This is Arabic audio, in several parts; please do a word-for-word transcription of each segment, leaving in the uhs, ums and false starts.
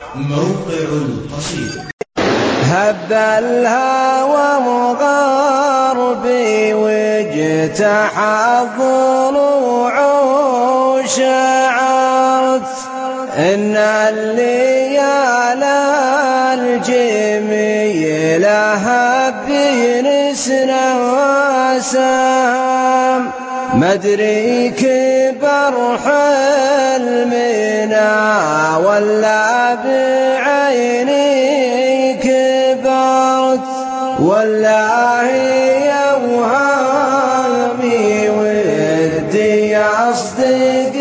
موقع القصيدة. هب الهوى وغربي واجتاح الضلوع وشعرت إن الليالي الجميلة هبين سنوسام مدري كبر حلمنا ولا بعيني كبرت والله يا وهامي ودي أصدق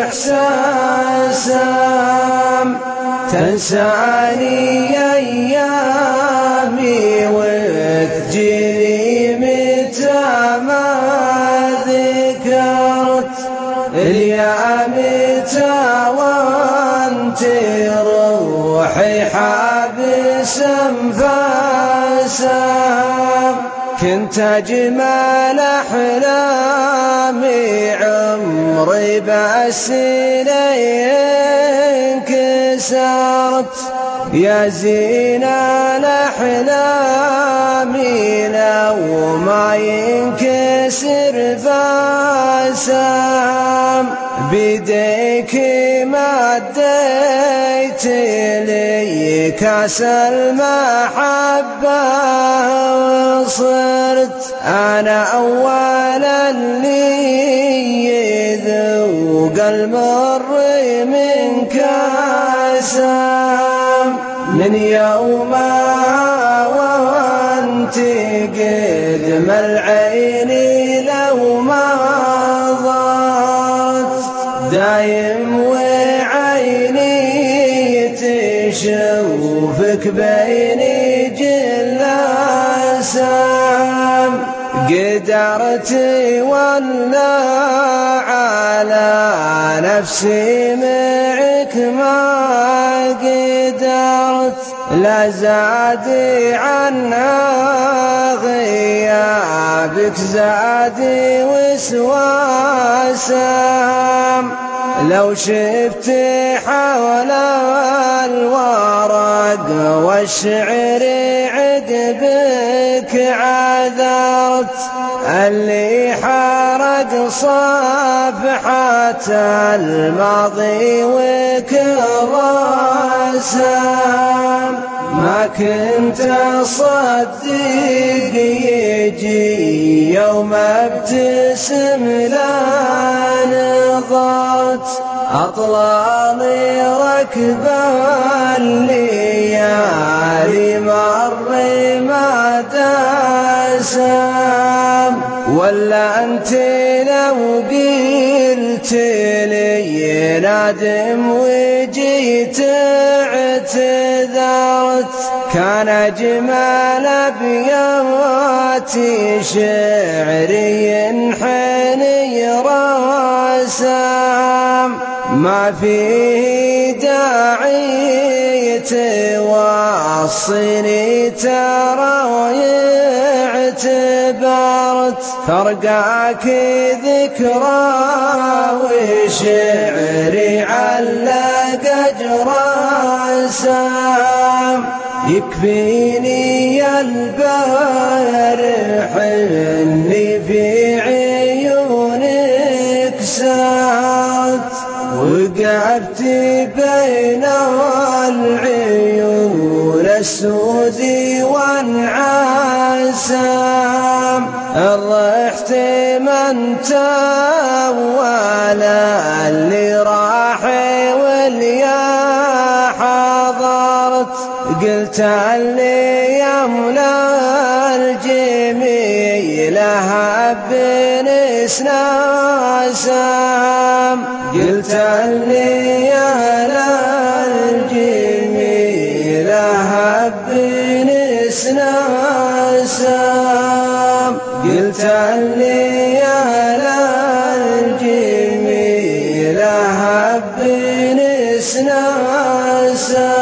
إحساسام تنساني أيامي وتجيني متى ما ذكرت اليا متى وانت روحي حابس انفاسام كنت أجمل أحلامي عمري بس لي انكسرت يا زينة الأحلام لو ما ينكسر فاسام بيديك مديت لي كاس المحبة وصرت أنا أول اللي يذوق المر من كاسام من يومها وانت قدم العين لو ما ضاعت دايم وعيني تشوفك بين جلاسام قدرت ولا على نفسي معك ما قدرت لا زادي عنها غيابك زادي وسواسام لو شفت حول الورق والشعر عقبك عذرت اللي حرق صفحة الماضي وكراسام ما كنت أصدق يجي يوم ابتسم لا نظرت أطلالي ركب الليالي مر ما داسام ولا أنت لو قلت لي نادم وجيت اعتذرت كان أجمل أبياتي شعري ينحني راسام ما فيه داعي توصيني ترى اعتبرت فرقاك ذكرى وشعري علق أجراسام يكفيني البارح اللي في عيونك سات وقعدت بين العيون السود وانعسام رحت من ولا اللي راح واليا حضرت قلت اللي يملا الجميل هبن سناسام قلت اللي يملا الجميل هبن سناسام قلت اللي يملا الجميل هبن سناسام